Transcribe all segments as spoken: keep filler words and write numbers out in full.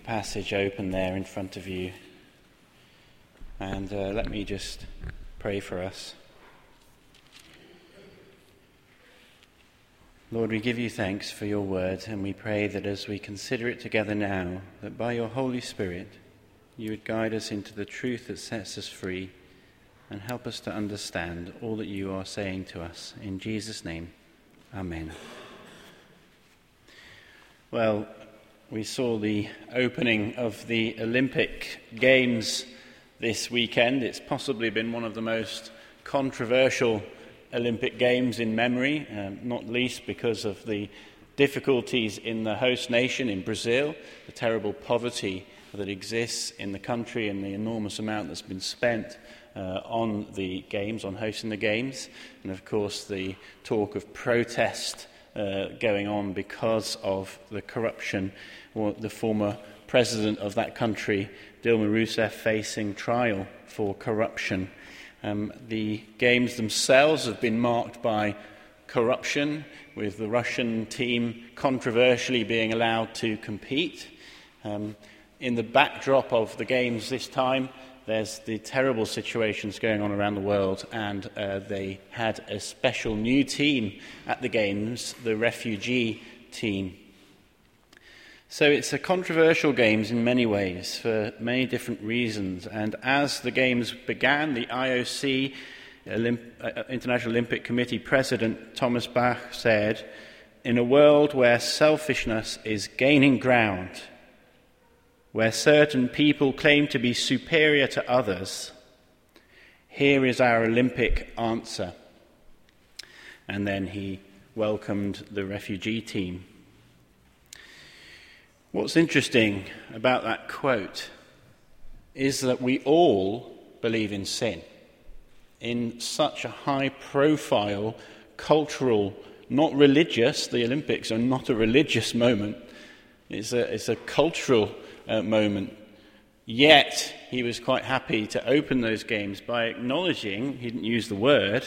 passage open there in front of you. And uh, let me just pray for us. Lord, we give you thanks for your word, and we pray that as we consider it together now, that by your Holy Spirit, you would guide us into the truth that sets us free and help us to understand all that you are saying to us. In Jesus' name, amen. Well, we saw the opening of the Olympic Games this weekend. It's possibly been one of the most controversial Olympic Games in memory, um, not least because of the difficulties in the host nation in Brazil, the terrible poverty that exists in the country and the enormous amount that's been spent uh, on the Games, on hosting the Games, and of course the talk of protest uh, going on because of the corruption, or the former president of that country, Dilma Rousseff, facing trial for corruption. Um, the Games themselves have been marked by corruption, with the Russian team controversially being allowed to compete. Um, in the backdrop of the Games this time, there's the terrible situations going on around the world, and uh, they had a special new team at the Games, the refugee team. So it's a controversial Games in many ways, for many different reasons. And as the Games began, the I O C, Olymp- uh, International Olympic Committee President Thomas Bach said, "In a world where selfishness is gaining ground, where certain people claim to be superior to others, here is our Olympic answer." And then he welcomed the refugee team. What's interesting about that quote is that we all believe in sin. In such a high-profile, cultural, not religious, the Olympics are not a religious moment, it's a, it's a cultural uh, moment. Yet, he was quite happy to open those games by acknowledging, he didn't use the word,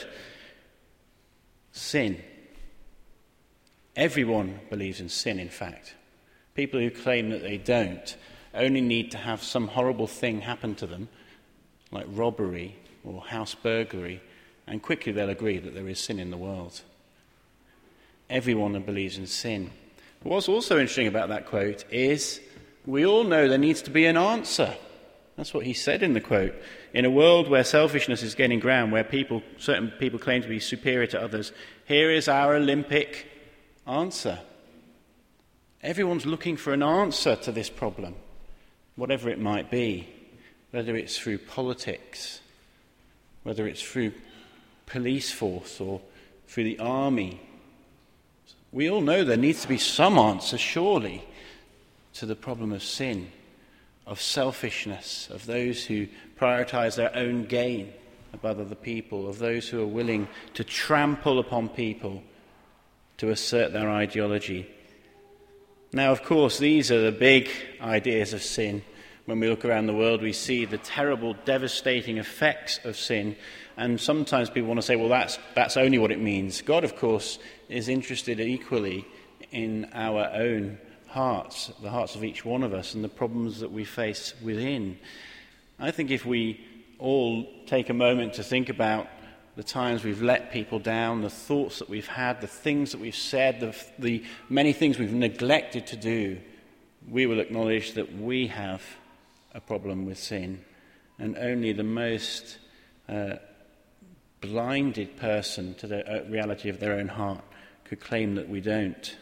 sin. Everyone believes in sin, in fact. People who claim that they don't only need to have some horrible thing happen to them, like robbery or house burglary, and quickly they'll agree that there is sin in the world. Everyone believes in sin. But what's also interesting about that quote is we all know there needs to be an answer. That's what he said in the quote. In a world where selfishness is gaining ground, where people, certain people claim to be superior to others, here is our Olympic answer. Everyone's looking for an answer to this problem, whatever it might be, whether it's through politics, whether it's through police force or through the army. We all know there needs to be some answer, surely, to the problem of sin, of selfishness, of those who prioritize their own gain above other people, of those who are willing to trample upon people to assert their ideology. Now, of course, these are the big ideas of sin. When we look around the world, we see the terrible, devastating effects of sin. And sometimes people want to say, well, that's, that's only what it means. God, of course, is interested equally in our own hearts, the hearts of each one of us, and the problems that we face within. I think if we all take a moment to think about the times we've let people down, the thoughts that we've had, the things that we've said, the, the many things we've neglected to do, we will acknowledge that we have a problem with sin. And only the most uh, blinded person to the uh, reality of their own heart could claim that we don't.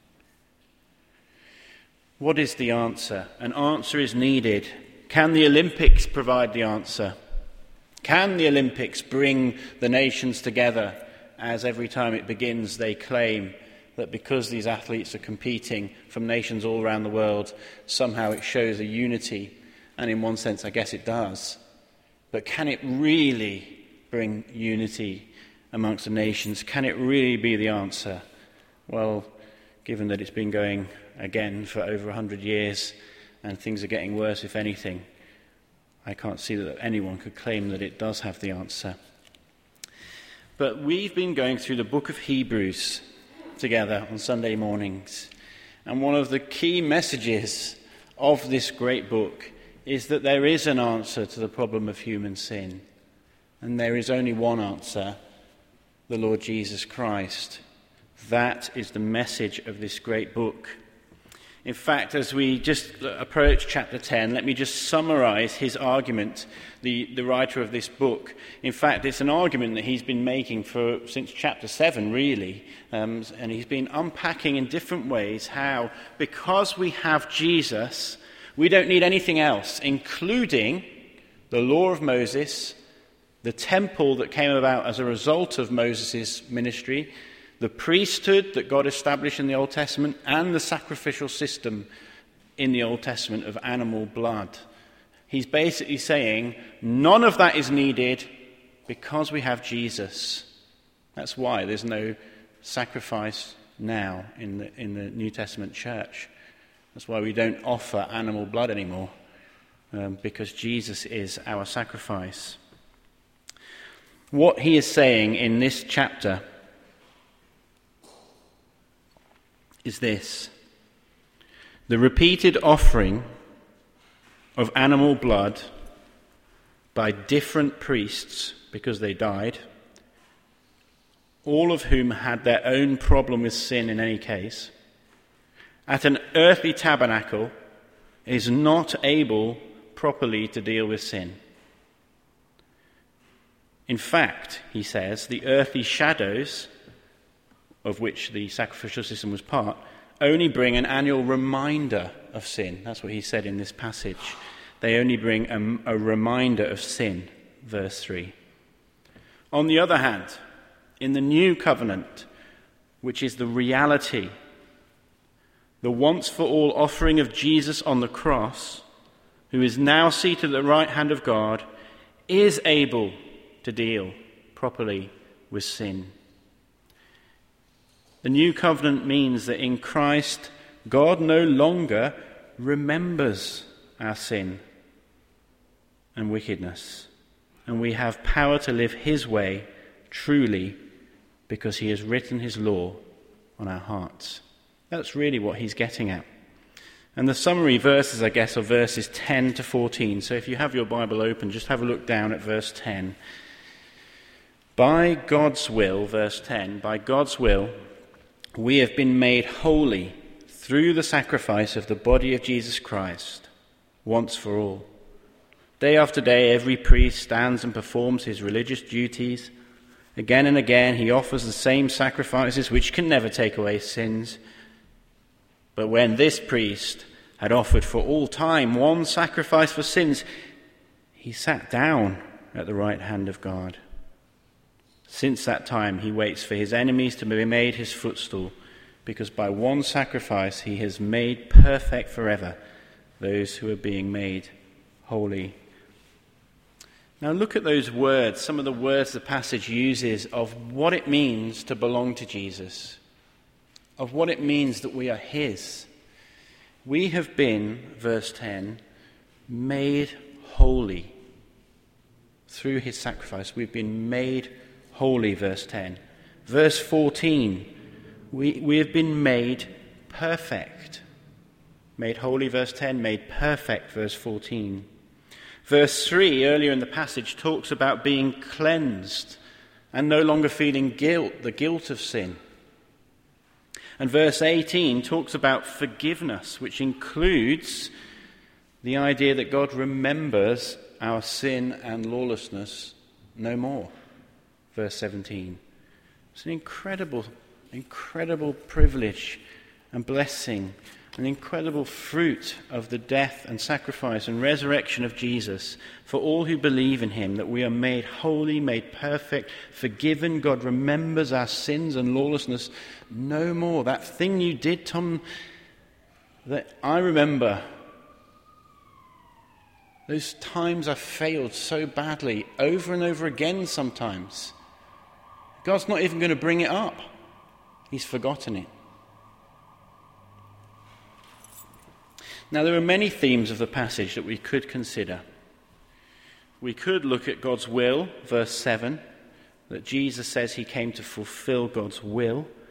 What is the answer? An answer is needed. Can the Olympics provide the answer? Can the Olympics bring the nations together, as every time it begins they claim that because these athletes are competing from nations all around the world, somehow it shows a unity? And in one sense, I guess it does. But can it really bring unity amongst the nations? Can it really be the answer? Well, given that it's been going again for over a hundred years and things are getting worse, if anything, I can't see that anyone could claim that it does have the answer. But we've been going through the book of Hebrews together on Sunday mornings. And one of the key messages of this great book is that there is an answer to the problem of human sin. And there is only one answer, the Lord Jesus Christ. That is the message of this great book. In fact, as we just approach chapter ten, let me just summarize his argument, the, the writer of this book. In fact, it's an argument that he's been making for since chapter seven, really. Um, and he's been unpacking in different ways how, because we have Jesus, we don't need anything else, including the law of Moses, the temple that came about as a result of Moses' ministry, the priesthood that God established in the Old Testament, and the sacrificial system in the Old Testament of animal blood. He's basically saying none of that is needed because we have Jesus. That's why there's no sacrifice now in the, in the New Testament church. That's why we don't offer animal blood anymore, um, because Jesus is our sacrifice. What he is saying in this chapter is this: the repeated offering of animal blood by different priests because they died, all of whom had their own problem with sin in any case, at an earthly tabernacle is not able properly to deal with sin. In fact, he says, the earthly shadows, of which the sacrificial system was part, only bring an annual reminder of sin. That's what he said in this passage. They only bring a, a reminder of sin, verse three. On the other hand, in the new covenant, which is the reality, the once-for-all offering of Jesus on the cross, who is now seated at the right hand of God, is able to deal properly with sin. The new covenant means that in Christ, God no longer remembers our sin and wickedness, and we have power to live his way truly because he has written his law on our hearts. That's really what he's getting at. And the summary verses, I guess, are verses ten to fourteen. So if you have your Bible open, just have a look down at verse ten. By God's will, verse ten, by God's will, we have been made holy through the sacrifice of the body of Jesus Christ, once for all. Day after day, every priest stands and performs his religious duties. Again and again, he offers the same sacrifices which can never take away sins. But when this priest had offered for all time one sacrifice for sins, he sat down at the right hand of God. Since that time, he waits for his enemies to be made his footstool, because by one sacrifice he has made perfect forever those who are being made holy. Now look at those words, some of the words the passage uses of what it means to belong to Jesus, of what it means that we are his. We have been, verse ten, made holy through his sacrifice. We've been made holy, verse ten. Verse fourteen, we, we have been made perfect. Made holy, verse ten, made perfect, verse fourteen. Verse three, earlier in the passage, talks about being cleansed and no longer feeling guilt, the guilt of sin. And verse eighteen talks about forgiveness, which includes the idea that God remembers our sin and lawlessness no more. Verse seventeen. It's an incredible, incredible privilege and blessing, an incredible fruit of the death and sacrifice and resurrection of Jesus for all who believe in him, that we are made holy, made perfect, forgiven. God remembers our sins and lawlessness no more. That thing you did, Tom, that I remember, those times I failed so badly, over and over again sometimes. God's not even going to bring it up. He's forgotten it. Now, there are many themes of the passage that we could consider. We could look at God's will, verse seven, that Jesus says he came to fulfill God's will,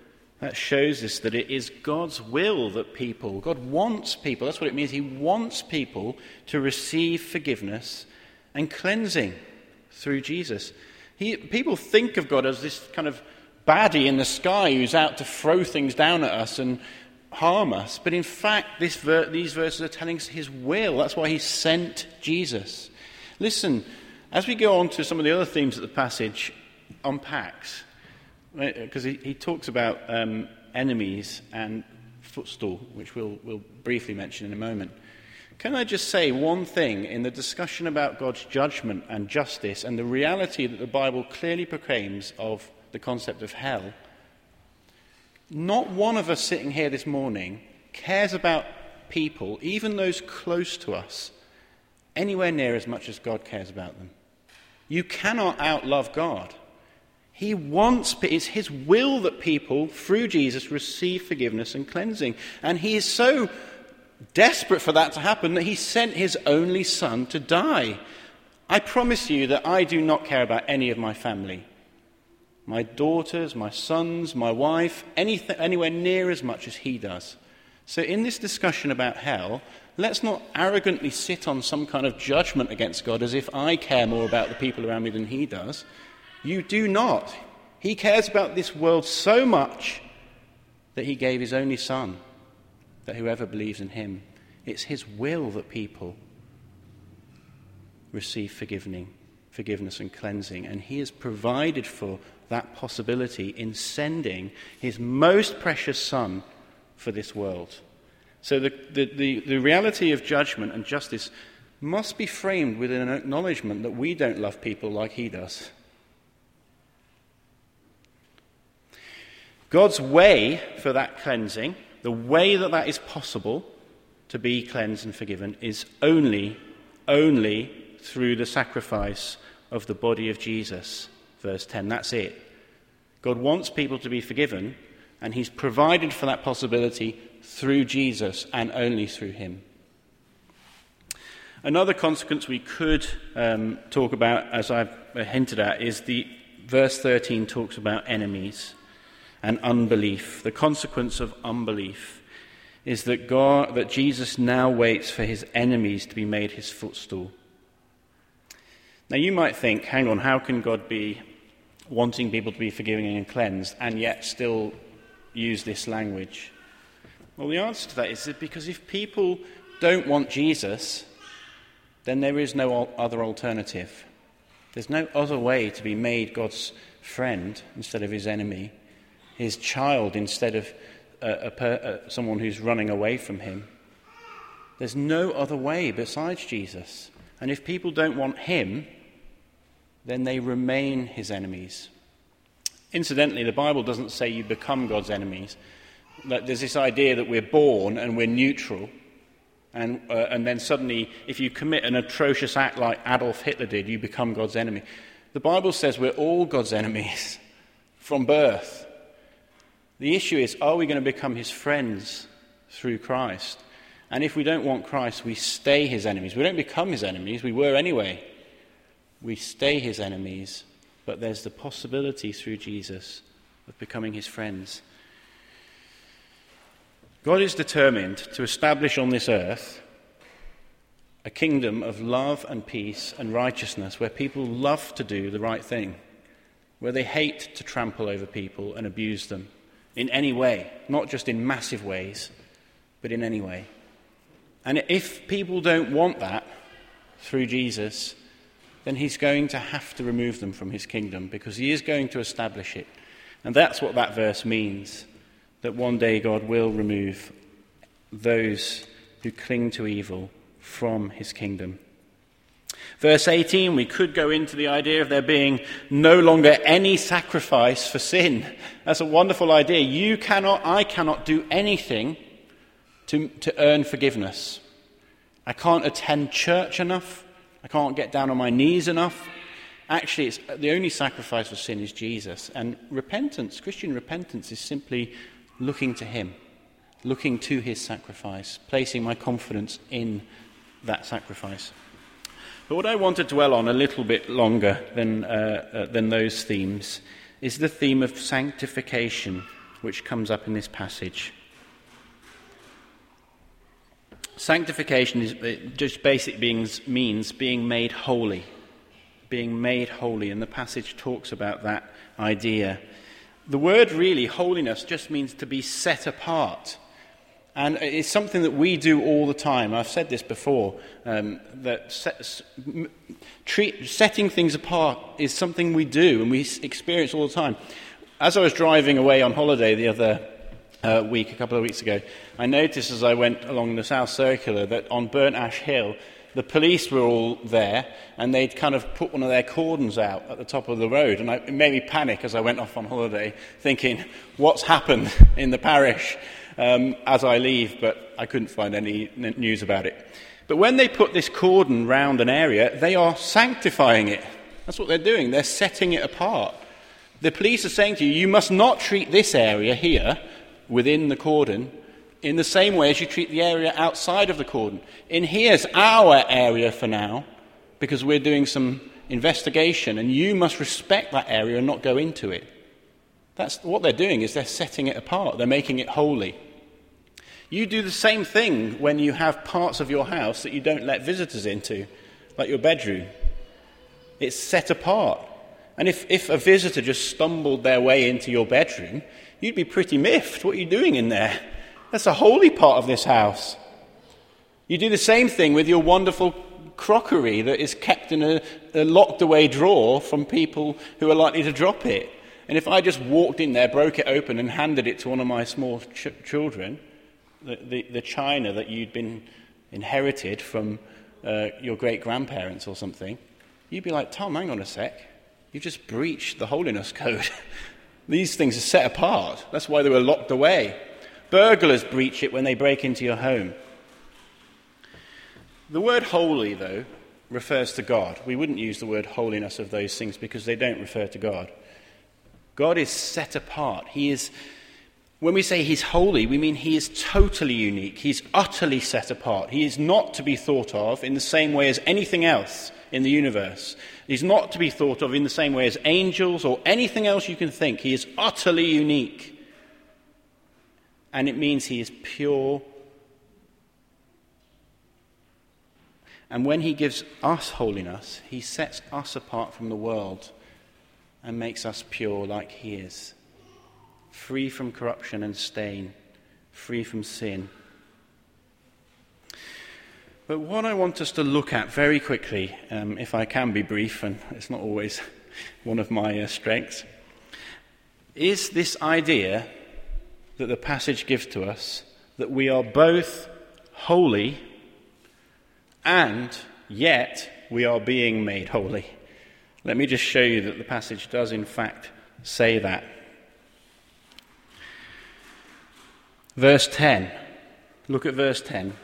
That shows us that it is God's will that people, God wants people, that's what it means, he wants people to receive forgiveness and cleansing through Jesus. He, people think of God as this kind of baddie in the sky who's out to throw things down at us and harm us. But in fact, this ver- these verses are telling us his will. That's why he sent Jesus. Listen, as we go on to some of the other themes that the passage unpacks, because he, he talks about um, enemies and footstool, which we'll, we'll briefly mention in a moment. Can I just say one thing in the discussion about God's judgment and justice and the reality that the Bible clearly proclaims of the concept of hell? Not one of us sitting here this morning cares about people, even those close to us, anywhere near as much as God cares about them. You cannot outlove God. He wants, it's his will that people, through Jesus, receive forgiveness and cleansing. And he is so desperate for that to happen that he sent his only son to die. I promise you that I do not care about any of my family. My daughters, my sons, my wife, anything, anywhere near as much as he does. So in this discussion about hell, let's not arrogantly sit on some kind of judgment against God as if I care more about the people around me than he does. You do not. He cares about this world so much that he gave his only son, that whoever believes in him, it's his will that people receive forgiving, forgiveness and cleansing. And he has provided for that possibility in sending his most precious son for this world. So the, the, the, the reality of judgment and justice must be framed with an acknowledgement that we don't love people like he does. God's way for that cleansing, the way that that is possible to be cleansed and forgiven, is only, only through the sacrifice of the body of Jesus. Verse ten, that's it. God wants people to be forgiven, and he's provided for that possibility through Jesus and only through him. Another consequence we could um, talk about, as I've hinted at, is the verse thirteen talks about enemies and unbelief. The consequence of unbelief is that God, that Jesus now waits for his enemies to be made his footstool. Now you might think, hang on, how can God be wanting people to be forgiving and cleansed and yet still use this language? Well, the answer to that is that because if people don't want Jesus, then there is no other alternative. There's no other way to be made God's friend instead of his enemy, his child instead of a, a, a, someone who's running away from him. There's no other way besides Jesus. And if people don't want him, then they remain his enemies. Incidentally, the Bible doesn't say you become God's enemies. There's this idea that we're born and we're neutral, and, uh, and then suddenly, if you commit an atrocious act like Adolf Hitler did, you become God's enemy. The Bible says we're all God's enemies from birth. The issue is, are we going to become his friends through Christ? And if we don't want Christ, we stay his enemies. We don't become his enemies. We were anyway. We stay his enemies, but there's the possibility through Jesus of becoming his friends. God is determined to establish on this earth a kingdom of love and peace and righteousness where people love to do the right thing, where they hate to trample over people and abuse them in any way, not just in massive ways, but in any way. And if people don't want that through Jesus, then he's going to have to remove them from his kingdom because he is going to establish it. And that's what that verse means, that one day God will remove those who cling to evil from his kingdom. Verse eighteen, we could go into the idea of there being no longer any sacrifice for sin. That's a wonderful idea. You cannot, I cannot do anything to, to earn forgiveness. I can't attend church enough. I can't get down on my knees enough. Actually, it's, the only sacrifice for sin is Jesus. And repentance, Christian repentance, is simply looking to him, looking to his sacrifice, placing my confidence in that sacrifice. But what I want to dwell on a little bit longer than, uh, uh, than those themes is the theme of sanctification which comes up in this passage. Sanctification is it just basic means, means being made holy. Being made holy, and the passage talks about that idea. The word really, holiness, just means to be set apart. And it's something that we do all the time. I've said this before, um, that set, treat, setting things apart is something we do and we experience all the time. As I was driving away on holiday the other uh, week, a couple of weeks ago, I noticed as I went along the South Circular that on Burnt Ash Hill, the police were all there, and they'd kind of put one of their cordons out at the top of the road. And I, it made me panic as I went off on holiday, thinking, what's happened in the parish um, as I leave? But I couldn't find any n- news about it. But when they put this cordon round an area, they are sanctifying it. That's what they're doing. They're setting it apart. The police are saying to you, you must not treat this area here, within the cordon, in the same way as you treat the area outside of the cordon. In here's our area for now, because we're doing some investigation, and you must respect that area and not go into it. That's what they're doing, is they're setting it apart. They're making it holy. You do the same thing when you have parts of your house that you don't let visitors into, like your bedroom. It's set apart. And if, if a visitor just stumbled their way into your bedroom, you'd be pretty miffed. What are you doing in there? That's a holy part of this house. You do the same thing with your wonderful crockery that is kept in a, a locked-away drawer from people who are likely to drop it. And if I just walked in there, broke it open, and handed it to one of my small ch- children, the, the, the china that you'd been inherited from uh, your great-grandparents or something, you'd be like, Tom, hang on a sec. You've just breached the holiness code. These things are set apart. That's why they were locked away. Burglars breach it when they break into your home. The word holy, though, refers to God. We wouldn't use the word holiness of those things because they don't refer to God. God is set apart. He is, when we say he's holy, we mean he is totally unique. He's utterly set apart. He is not to be thought of in the same way as anything else in the universe. He's not to be thought of in the same way as angels or anything else you can think. He is utterly unique. And it means he is pure. And when he gives us holiness, he sets us apart from the world and makes us pure like he is. Free from corruption and stain. Free from sin. But what I want us to look at very quickly, um, if I can be brief, and it's not always one of my uh, strengths, is this idea that the passage gives to us, that we are both holy and yet we are being made holy. Let me just show you that the passage does in fact say that. Verse ten. Look at verse ten.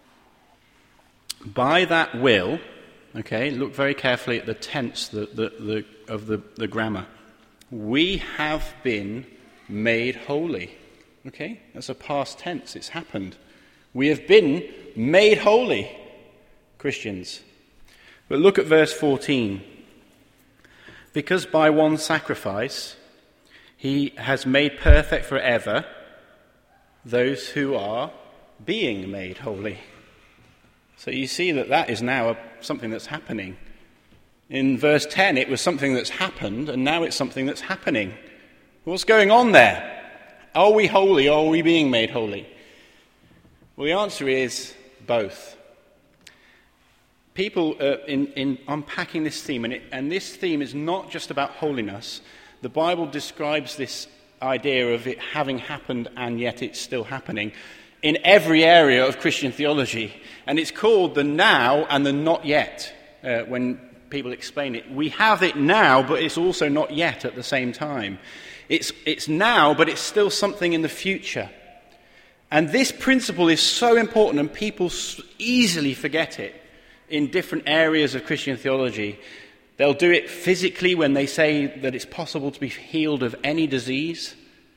By that will, okay, look very carefully at the tense the, the, the, of the, the grammar. We have been made holy. Okay, that's a past tense. It's happened. We have been made holy, Christians. But look at verse fourteen. Because by one sacrifice he has made perfect forever those who are being made holy. So you see that that is now a, something that's happening. In verse ten, it was something that's happened, and now it's something that's happening. What's going on there? Are we holy, or are we being made holy? Well, the answer is both. People, uh, in, in unpacking this theme, and, it, and this theme is not just about holiness. The Bible describes this idea of it having happened and yet it's still happening in every area of Christian theology. And it's called the now and the not yet uh, when people explain it. We have it now, but it's also not yet at the same time. It's, it's now, but it's still something in the future. And this principle is so important, and people easily forget it in different areas of Christian theology. They'll do it physically when they say that it's possible to be healed of any disease.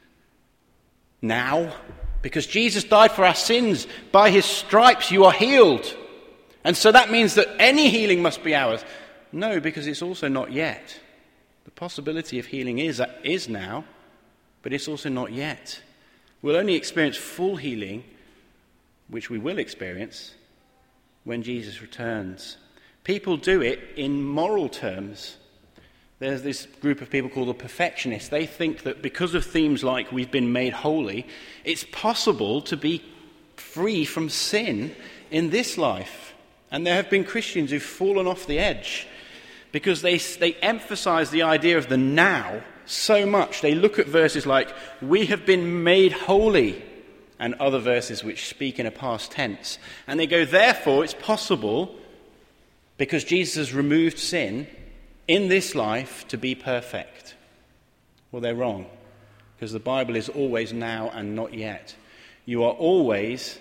Now, because Jesus died for our sins, by his stripes you are healed. And so that means that any healing must be ours. No, because it's also not yet. The possibility of healing is, is now, but it's also not yet. We'll only experience full healing, which we will experience, when Jesus returns. People do it in moral terms. There's this group of people called the perfectionists. They think that because of themes like we've been made holy, it's possible to be free from sin in this life. And there have been Christians who've fallen off the edge because they, they emphasize the idea of the now so much. They look at verses like, we have been made holy, and other verses which speak in a past tense. And they go, therefore, it's possible, because Jesus has removed sin in this life, to be perfect. Well, they're wrong, because the Bible is always now and not yet. You are always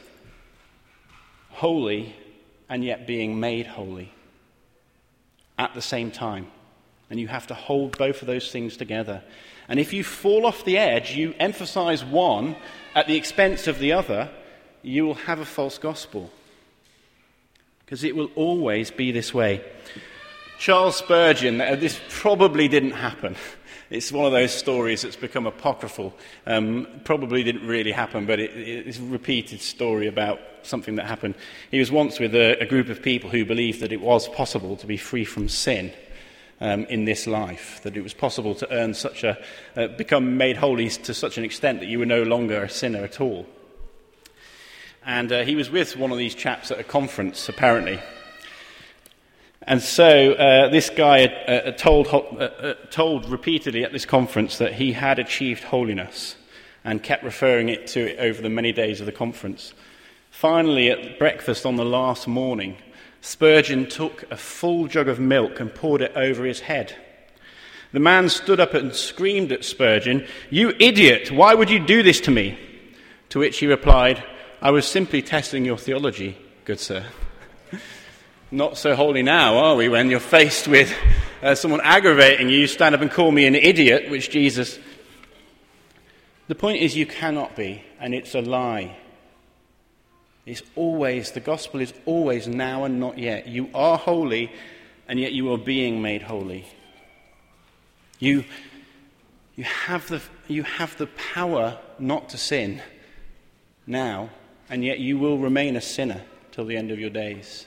holy and yet being made holy at the same time. And you have to hold both of those things together. And if you fall off the edge, you emphasize one at the expense of the other, you will have a false gospel. Because it will always be this way. Charles Spurgeon, this probably didn't happen. It's one of those stories that's become apocryphal. Um, probably didn't really happen, but it, it's a repeated story about something that happened. He was once with a, a group of people who believed that it was possible to be free from sin um, in this life, that it was possible to earn such a, uh, become made holy to such an extent that you were no longer a sinner at all. And uh, he was with one of these chaps at a conference, apparently. And so uh, this guy had uh, told, uh, uh, told repeatedly at this conference that he had achieved holiness and kept referring it to it over the many days of the conference. Finally, at breakfast on the last morning, Spurgeon took a full jug of milk and poured it over his head. The man stood up and screamed at Spurgeon, "You idiot, why would you do this to me?" To which he replied, "I was simply testing your theology, good sir." Not so holy now, are we, when you're faced with uh, someone aggravating you, you stand up and call me an idiot, which Jesus... The point is you cannot be, and it's a lie. It's always, the gospel is always now and not yet. You are holy, and yet you are being made holy. You, you, have the, you have the power not to sin now, and yet you will remain a sinner till the end of your days.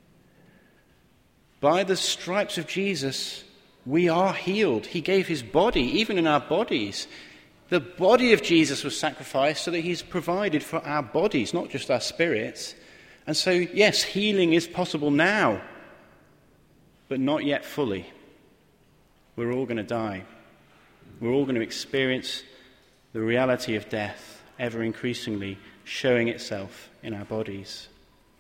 By the stripes of Jesus, we are healed. He gave his body, even in our bodies. The body of Jesus was sacrificed so that he's provided for our bodies, not just our spirits. And so, yes, healing is possible now, but not yet fully. We're all going to die. We're all going to experience the reality of death ever increasingly showing itself in our bodies.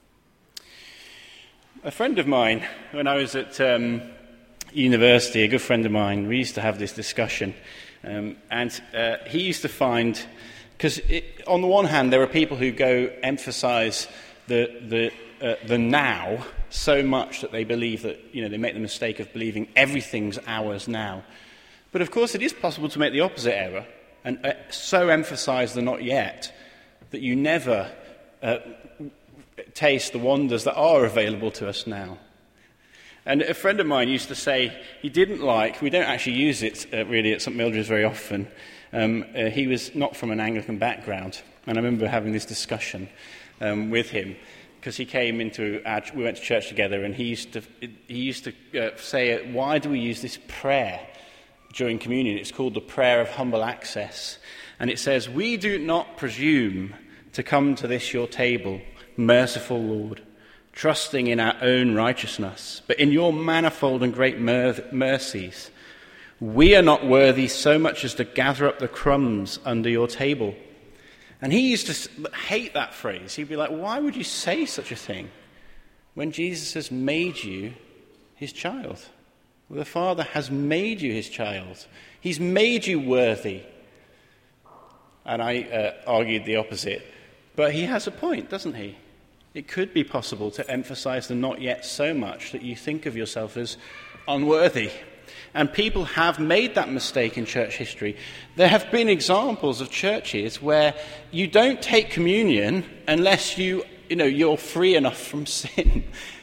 A friend of mine, when I was at um, university, a good friend of mine, we used to have this discussion. Um, and uh, he used to find, because on the one hand, there are people who go emphasize the the uh, the now so much that they believe that, you know, they make the mistake of believing everything's ours now. But of course, it is possible to make the opposite error and uh, so emphasize the not yet that you never uh, taste the wonders that are available to us now. And a friend of mine used to say he didn't like, we don't actually use it uh, really at Saint Mildred's very often, um, uh, he was not from an Anglican background, and I remember having this discussion um, with him, because he came into our, we went to church together, and he used to, he used to uh, say, why do we use this prayer during communion? It's called the prayer of humble access, and it says, "We do not presume to come to this your table, merciful Lord, trusting in our own righteousness, but in your manifold and great mer- mercies. We are not worthy so much as to gather up the crumbs under your table." And he used to hate that phrase. He'd be like, why would you say such a thing when Jesus has made you his child? Well, the Father has made you his child. He's made you worthy. And I uh, argued the opposite. But he has a point, doesn't he? It could be possible to emphasize the not yet so much that you think of yourself as unworthy. And people have made that mistake in church history. There have been examples of churches where you don't take communion unless you, you know, you're free enough from sin.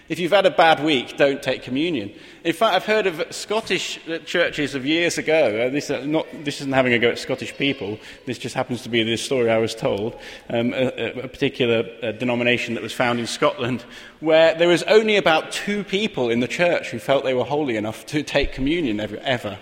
If you've had a bad week, don't take communion. In fact, I've heard of Scottish churches of years ago. Uh, this, uh, not, this isn't having a go at Scottish people. This just happens to be the story I was told. Um, a, a particular uh, denomination that was found in Scotland, where there was only about two people in the church who felt they were holy enough to take communion ever. ever.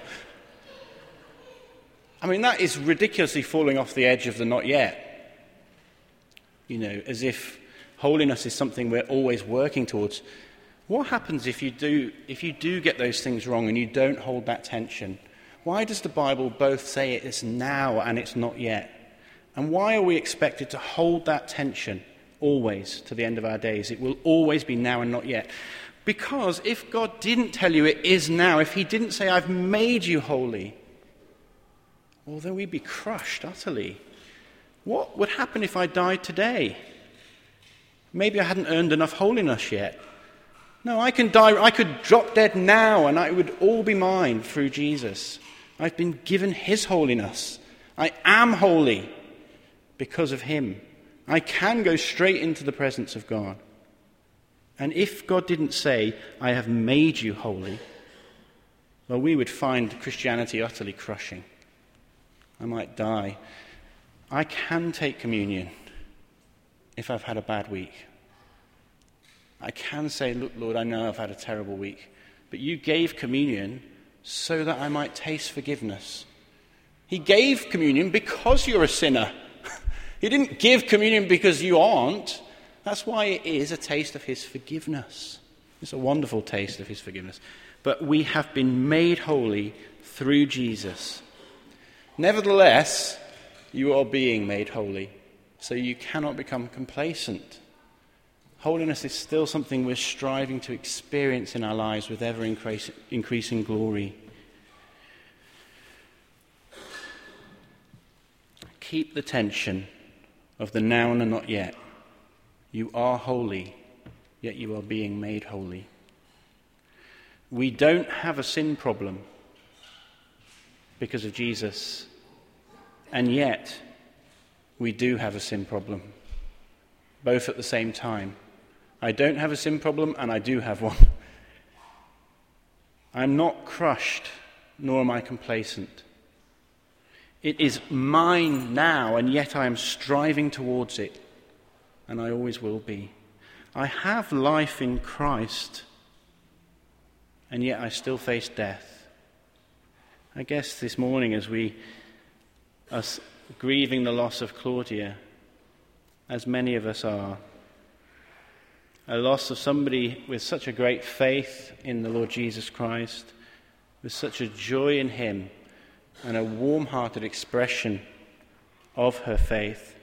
I mean, that is ridiculously falling off the edge of the not yet. You know, as if holiness is something we're always working towards. What happens if you do if you do get those things wrong and you don't hold that tension? Why does the Bible both say it's now and it's not yet? And why are we expected to hold that tension always to the end of our days? It will always be now and not yet. Because if God didn't tell you it is now, if he didn't say, I've made you holy, well, then we'd be crushed utterly. What would happen if I died today? Maybe I hadn't earned enough holiness yet. No, I can die, I could drop dead now and it would all be mine through Jesus. I've been given his holiness. I am holy because of him. I can go straight into the presence of God. And if God didn't say, I have made you holy, well, we would find Christianity utterly crushing. I might die. I can take communion if I've had a bad week. I can say, look, Lord, I know I've had a terrible week, but you gave communion so that I might taste forgiveness. He gave communion because you're a sinner. He didn't give communion because you aren't. That's why it is a taste of his forgiveness. It's a wonderful taste of his forgiveness. But we have been made holy through Jesus. Nevertheless, you are being made holy, so you cannot become complacent. Holiness is still something we're striving to experience in our lives with ever increase, increasing glory. Keep the tension of the now and the not yet. You are holy, yet you are being made holy. We don't have a sin problem because of Jesus, and yet we do have a sin problem, both at the same time. I don't have a sin problem, and I do have one. I'm not crushed, nor am I complacent. It is mine now, and yet I am striving towards it, and I always will be. I have life in Christ, and yet I still face death. I guess this morning, as we are grieving the loss of Claudia, as many of us are, a loss of somebody with such a great faith in the Lord Jesus Christ, with such a joy in him, and a warm-hearted expression of her faith.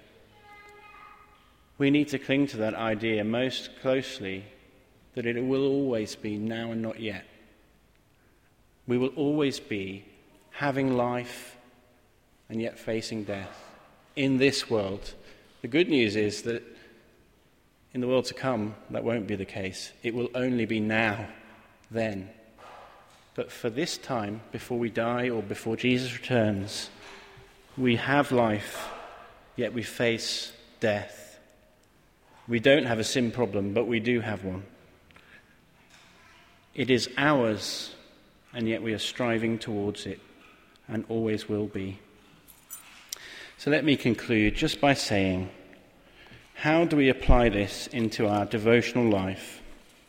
We need to cling to that idea most closely, that it will always be now and not yet. We will always be having life and yet facing death in this world. The good news is that in the world to come, that won't be the case. It will only be now, then. But for this time, before we die or before Jesus returns, we have life, yet we face death. We don't have a sin problem, but we do have one. It is ours, and yet we are striving towards it, and always will be. So let me conclude just by saying, how do we apply this into our devotional life?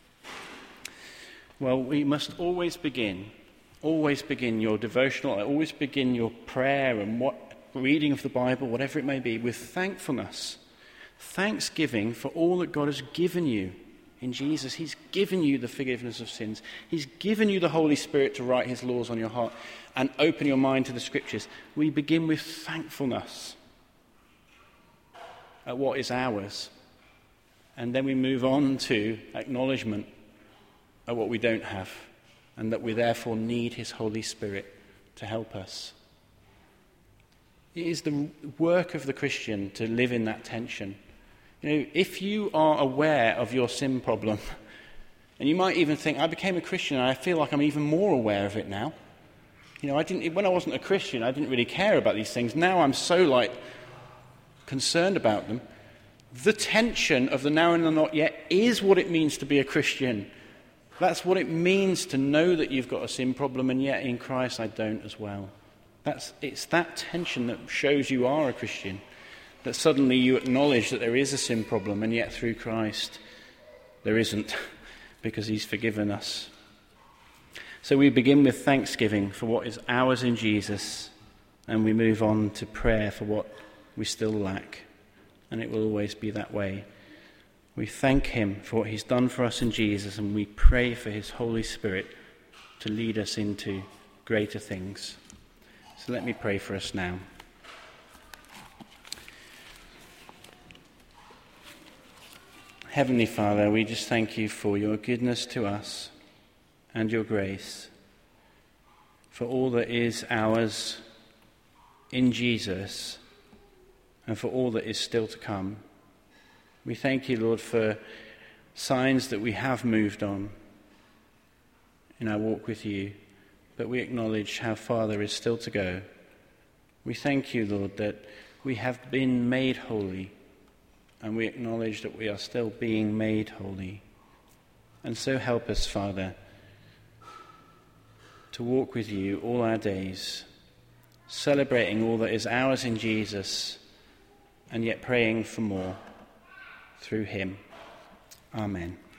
Well, we must always begin, always begin your devotional, always begin your prayer and what reading of the Bible, whatever it may be, with thankfulness. Thanksgiving for all that God has given you in Jesus. He's given you the forgiveness of sins. He's given you the Holy Spirit to write his laws on your heart and open your mind to the Scriptures. We begin with thankfulness at what is ours. And then we move on to acknowledgement at what we don't have, and that we therefore need his Holy Spirit to help us. It is the work of the Christian to live in that tension. You know, if you are aware of your sin problem, and you might even think, I became a Christian and I feel like I'm even more aware of it now. You know, I didn't when I wasn't a Christian, I didn't really care about these things. Now I'm so like concerned about them. The tension of the now and the not yet is what it means to be a Christian. That's what it means to know that you've got a sin problem and yet in Christ I don't as well. That's, it's that tension that shows you are a Christian, that suddenly you acknowledge that there is a sin problem and yet through Christ there isn't, because he's forgiven us. So we begin with thanksgiving for what is ours in Jesus, and we move on to prayer for what we still lack, and it will always be that way. We thank him for what he's done for us in Jesus, and we pray for his Holy Spirit to lead us into greater things. So let me pray for us now. Heavenly Father, we just thank you for your goodness to us and your grace, for all that is ours in Jesus and for all that is still to come. We thank you, Lord, for signs that we have moved on in our walk with you, but we acknowledge how far there is still to go. We thank you, Lord, that we have been made holy, and we acknowledge that we are still being made holy. And so help us, Father, to walk with you all our days, celebrating all that is ours in Jesus, and yet praying for more through him. Amen.